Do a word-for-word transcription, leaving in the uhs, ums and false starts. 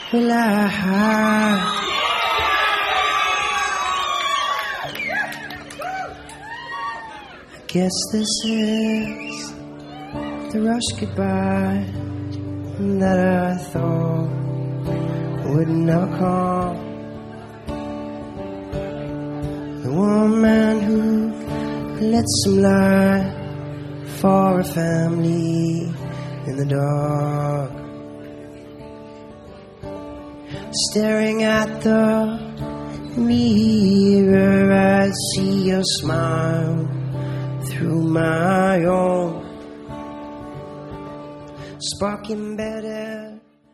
will I? I guess this is the rush goodbye that I thought would never come. The one man who lets him lie for a family in the dark, staring at the mirror, I see your smile through my own, sparking better